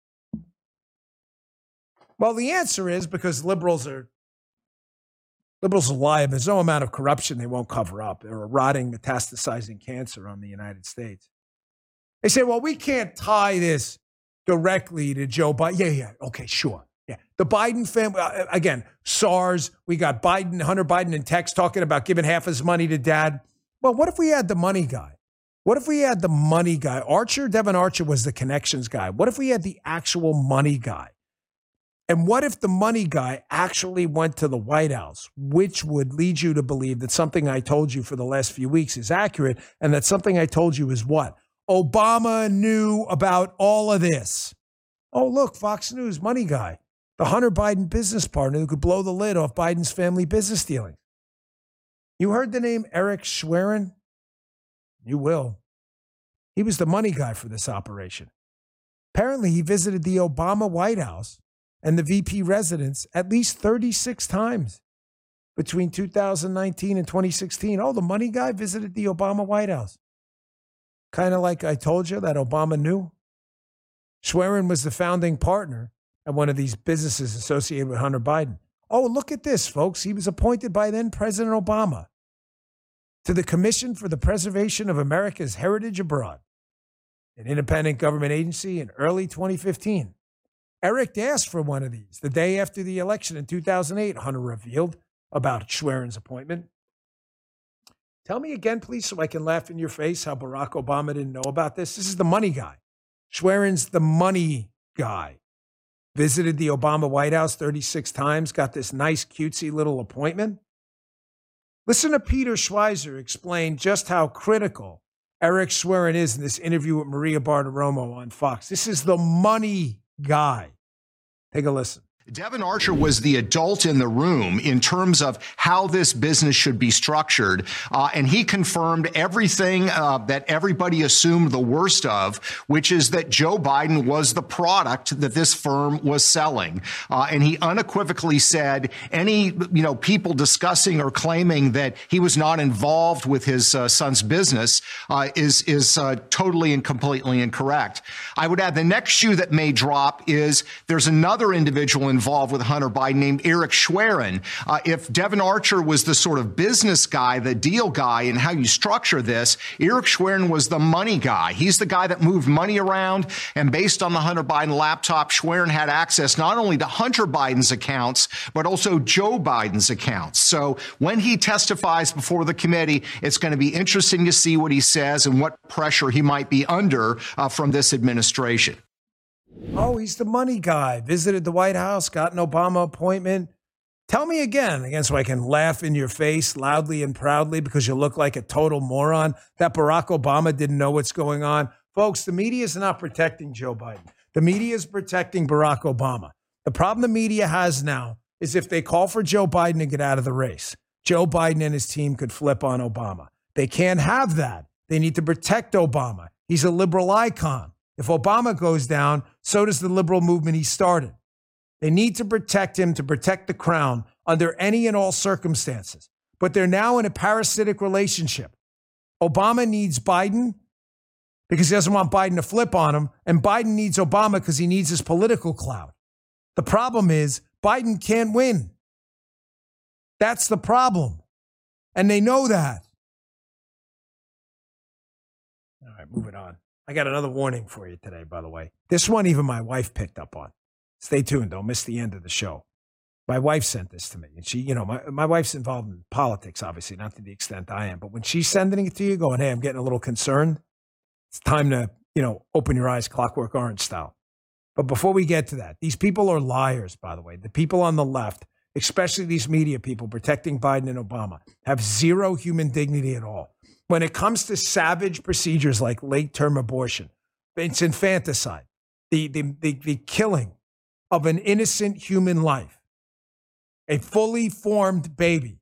Well, the answer is because liberals are liberals are lying. There's no amount of corruption they won't cover up. They're a rotting, metastasizing cancer on the United States. They say, well, we can't tie this directly to Joe Biden. Yeah, yeah, okay, sure. Yeah, the Biden family, uh, again, SARS, we got Biden, Hunter Biden in text talking about giving half his money to dad. Well, what if we had the money guy? What if we had the money guy? Archer, Devin Archer was the connections guy. What if we had the actual money guy? And what if the money guy actually went to the White House, which would lead you to believe that something I told you for the last few weeks is accurate, and that something I told you is what? Obama knew about all of this. Oh, look, Fox News, money guy, the Hunter Biden business partner who could blow the lid off Biden's family business dealings. You heard the name Eric Schwerin? You will. He was the money guy for this operation. Apparently, he visited the Obama White House and the V P residence at least thirty-six times between two thousand nineteen and twenty sixteen. Oh, the money guy visited the Obama White House. Kind of like I told you that Obama knew. Schwerin was the founding partner at one of these businesses associated with Hunter Biden. Oh, look at this, folks. He was appointed by then President Obama to the Commission for the Preservation of America's Heritage Abroad, an independent government agency in early twenty fifteen. Eric asked for one of these the day after the election in two thousand eight, Hunter revealed about Schwerin's appointment. Tell me again, please, so I can laugh in your face how Barack Obama didn't know about this. This is the money guy. Schwerin's the money guy. Visited the Obama White House thirty-six times, got this nice, cutesy little appointment. Listen to Peter Schweizer explain just how critical Eric Schwerin is in this interview with Maria Bartiromo on Fox. This is the money guy. Take a listen. Devin Archer was the adult in the room in terms of how this business should be structured. Uh, and he confirmed everything uh, that everybody assumed the worst of, which is that Joe Biden was the product that this firm was selling. Uh, and he unequivocally said any, you know, people discussing or claiming that he was not involved with his uh, son's business uh, is, is uh, totally and completely incorrect. I would add the next shoe that may drop is there's another individual in involved with Hunter Biden named Eric Schwerin. Uh, if Devon Archer was the sort of business guy, the deal guy, and how you structure this, Eric Schwerin was the money guy. He's the guy that moved money around. And based on the Hunter Biden laptop, Schwerin had access not only to Hunter Biden's accounts, but also Joe Biden's accounts. So when he testifies before the committee, it's going to be interesting to see what he says and what pressure he might be under uh, from this administration. Oh, he's the money guy. Visited the White House, got an Obama appointment. Tell me again, again, so I can laugh in your face loudly and proudly because you look like a total moron, that Barack Obama didn't know what's going on. Folks, the media is not protecting Joe Biden. The media is protecting Barack Obama. The problem the media has now is if they call for Joe Biden to get out of the race, Joe Biden and his team could flip on Obama. They can't have that. They need to protect Obama. He's a liberal icon. If Obama goes down, so does the liberal movement he started. They need to protect him to protect the crown under any and all circumstances. But they're now in a parasitic relationship. Obama needs Biden because he doesn't want Biden to flip on him, and Biden needs Obama because he needs his political clout. The problem is Biden can't win. That's the problem. And they know that. All right, moving on. I got another warning for you today, by the way. This one even my wife picked up on. Stay tuned. Don't miss the end of the show. My wife sent this to me. And she, you know, my, my wife's involved in politics, obviously, not to the extent I am. But when she's sending it to you, going, hey, I'm getting a little concerned, it's time to, you know, open your eyes, Clockwork Orange style. But before we get to that, these people are liars, by the way. The people on the left, especially these media people protecting Biden and Obama, have zero human dignity at all. When it comes to savage procedures like late-term abortion, it's infanticide, the, the, the, the killing of an innocent human life, a fully formed baby.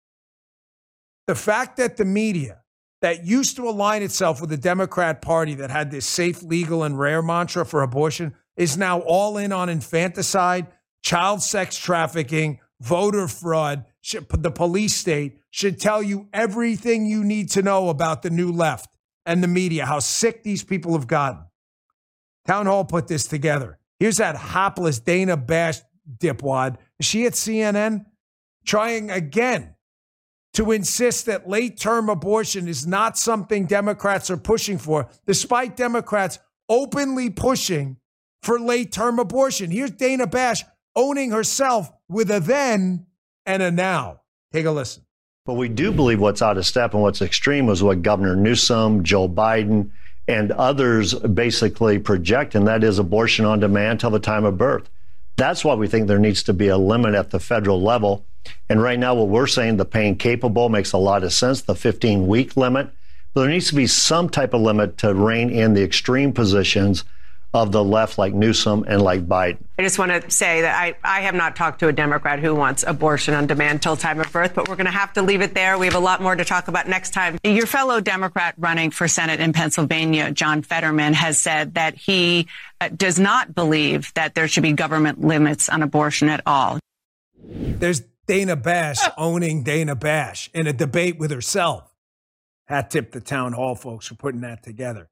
The fact that the media that used to align itself with the Democrat Party that had this safe, legal, and rare mantra for abortion is now all in on infanticide, child sex trafficking, voter fraud. The police state should tell you everything you need to know about the new left and the media, how sick these people have gotten. Town Hall put this together. Here's that hapless Dana Bash dipwad. Is she at C N N? Trying again to insist that late-term abortion is not something Democrats are pushing for, despite Democrats openly pushing for late-term abortion. Here's Dana Bash owning herself with a then and a now. Take a listen. But we do believe what's out of step and what's extreme was what Governor Newsom, Joe Biden, and others basically project, and that is abortion on demand till the time of birth. That's why we think there needs to be a limit at the federal level. And right now, what we're saying, the pain capable makes a lot of sense, the fifteen-week limit. But there needs to be some type of limit to rein in the extreme positions of the left, like Newsom and like Biden. I just want to say that I, I have not talked to a Democrat who wants abortion on demand till time of birth, but we're going to have to leave it there. We have a lot more to talk about next time. Your fellow Democrat running for Senate in Pennsylvania, John Fetterman, has said that he uh, does not believe that there should be government limits on abortion at all. There's Dana Bash owning Dana Bash in a debate with herself. Hat tip to Town Hall, folks, for putting that together.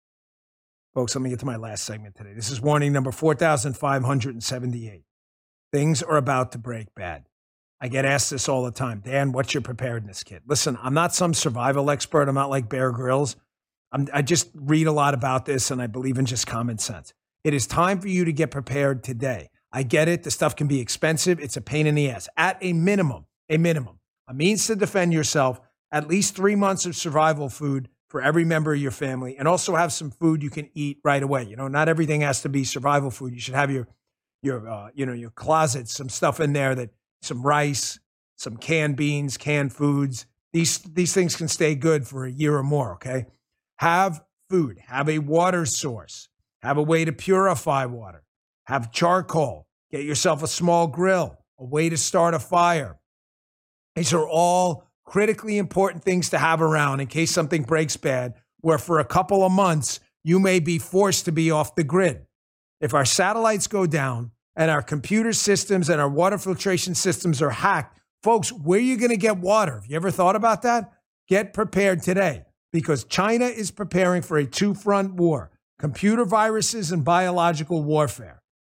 Folks, let me get to my last segment today. This is warning number four thousand five hundred seventy-eight. Things are about to break bad. I get asked this all the time. Dan, what's your preparedness kit? Listen, I'm not some survival expert. I'm not like Bear Grylls. I'm, I just read a lot about this, and I believe in just common sense. It is time for you to get prepared today. I get it. The stuff can be expensive. It's a pain in the ass. At a minimum, a minimum, a means to defend yourself, at least three months of survival food for every member of your family, and also have some food you can eat right away. You know, not everything has to be survival food. You should have your, your, uh, you know, your closet, some stuff in there that, some rice, some canned beans, canned foods. These, these things can stay good for a year or more. Okay. Have food, have a water source, have a way to purify water, have charcoal, get yourself a small grill, a way to start a fire. These are all critically important things to have around in case something breaks bad, where for a couple of months, you may be forced to be off the grid. If our satellites go down and our computer systems and our water filtration systems are hacked, folks, where are you going to get water? Have you ever thought about that? Get prepared today, because China is preparing for a two-front war, computer viruses and biological warfare.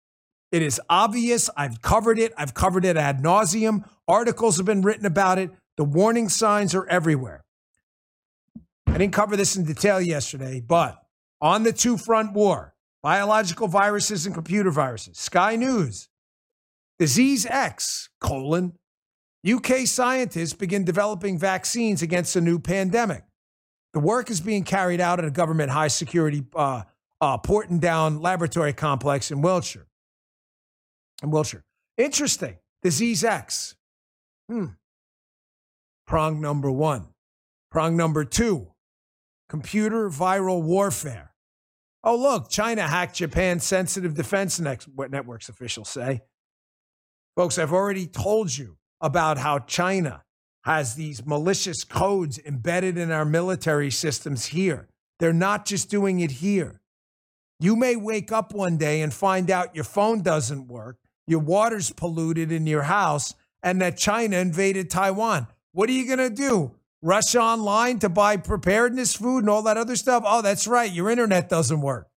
It is obvious. I've covered it. I've covered it ad nauseum. Articles have been written about it. The warning signs are everywhere. I didn't cover this in detail yesterday, but on the two-front war, biological viruses and computer viruses, Sky News, Disease X, colon, U K scientists begin developing vaccines against a new pandemic. The work is being carried out at a government high-security uh, uh, Porton Down laboratory complex in Wiltshire. In Wiltshire. Interesting. Disease X. Hmm. Prong number one. Prong number two. Computer viral warfare. Oh, look, China hacked Japan's sensitive defense networks, officials say. Folks, I've already told you about how China has these malicious codes embedded in our military systems here. They're not just doing it here. You may wake up one day and find out your phone doesn't work, your water's polluted in your house, and that China invaded Taiwan. What are you going to do? Rush online to buy preparedness food and all that other stuff? Oh, that's right. Your internet doesn't work.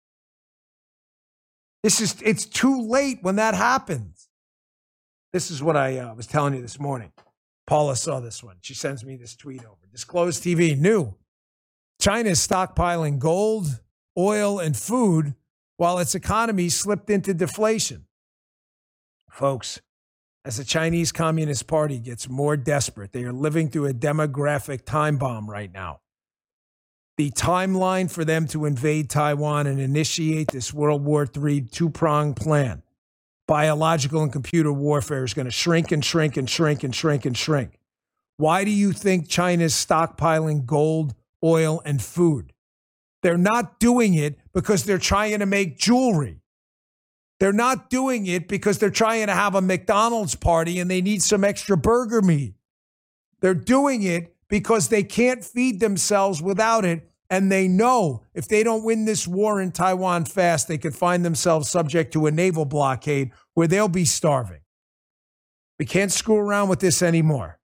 This is, it's too late when that happens. This is what I uh, was telling you this morning. Paula saw this one. She sends me this tweet over. Disclosed T V, new. China is stockpiling gold, oil, and food while its economy slipped into deflation. Folks, as the Chinese Communist Party gets more desperate, they are living through a demographic time bomb right now. The timeline for them to invade Taiwan and initiate this World War Three two-pronged plan, biological and computer warfare, is going to shrink and shrink and shrink and shrink and shrink. Why do you think China's stockpiling gold, oil, and food? They're not doing it because they're trying to make jewelry. They're not doing it because they're trying to have a McDonald's party and they need some extra burger meat. They're doing it because they can't feed themselves without it, and they know if they don't win this war in Taiwan fast, they could find themselves subject to a naval blockade where they'll be starving. We can't screw around with this anymore.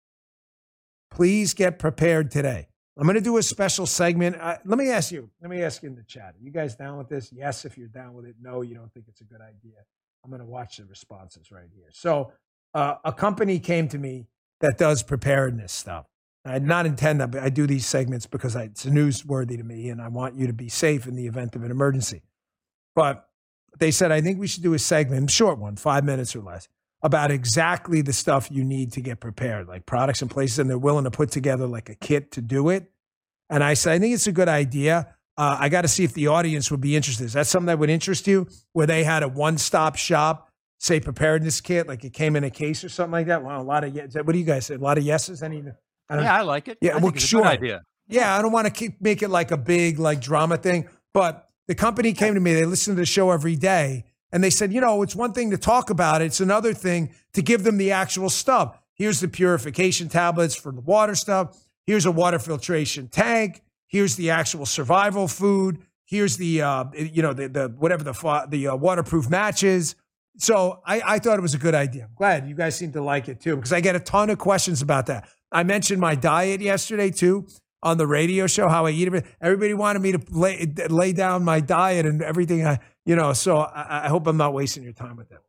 Please get prepared today. I'm going to do a special segment. Uh, let me ask you, let me ask you in the chat. Are you guys down with this? Yes, if you're down with it. No, you don't think it's a good idea. I'm going to watch the responses right here. So uh, a company came to me that does preparedness stuff. I did not intend that, but I do these segments because I, it's newsworthy to me, and I want you to be safe in the event of an emergency. But they said, I think we should do a segment, short one, five minutes or less, about exactly the stuff you need to get prepared, like products and places, and they're willing to put together like a kit to do it. And I said, I think it's a good idea. Uh, I got to see if the audience would be interested. Is that something that would interest you, where they had a one-stop shop, say preparedness kit, like it came in a case or something like that? Wow, a lot of yes. What do you guys say? A lot of yeses? Any? I don't, yeah, I like it. Yeah, I well, think it's sure. a good idea. Yeah, I don't want to keep make it like a big like drama thing, but the company came to me. They listen to the show every day, and they said, you know, it's one thing to talk about it. It's another thing to give them the actual stuff. Here's the purification tablets for the water stuff. Here's a water filtration tank. Here's the actual survival food. Here's the, uh, you know, the, the whatever the the uh, waterproof matches. So I, I thought it was a good idea. I'm glad you guys seem to like it too, because I get a ton of questions about that. I mentioned my diet yesterday too on the radio show, how I eat it. Everybody wanted me to lay, lay down my diet and everything. I, you know, so I, I hope I'm not wasting your time with that.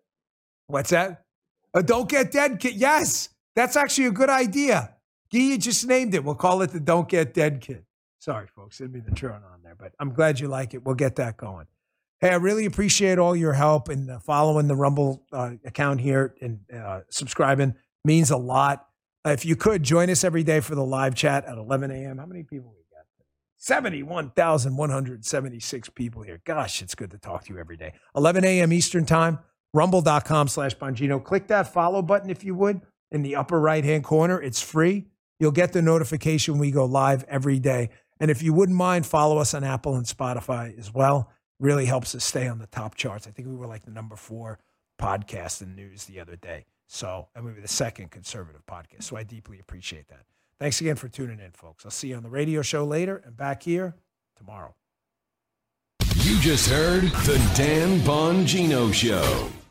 What's that? A Don't Get Dead Kit. Yes, that's actually a good idea. Guy, you just named it. We'll call it the Don't Get Dead Kit. Sorry, folks. Didn't mean to turn on there, but I'm glad you like it. We'll get that going. Hey, I really appreciate all your help in uh, following the Rumble uh, account here and uh, subscribing. Means a lot. Uh, if you could, join us every day for the live chat at eleven a.m. How many people we got? seventy-one thousand one hundred seventy-six people here. Gosh, it's good to talk to you every day. eleven a.m. Eastern time, rumble.com slash Bongino. Click that follow button if you would in the upper right-hand corner. It's free. You'll get the notification when we go live every day. And if you wouldn't mind, follow us on Apple and Spotify as well. Really helps us stay on the top charts. I think we were like the number four podcast in news the other day. So, and we were the second conservative podcast. So I deeply appreciate that. Thanks again for tuning in, folks. I'll see you on the radio show later and back here tomorrow. You just heard the Dan Bongino Show.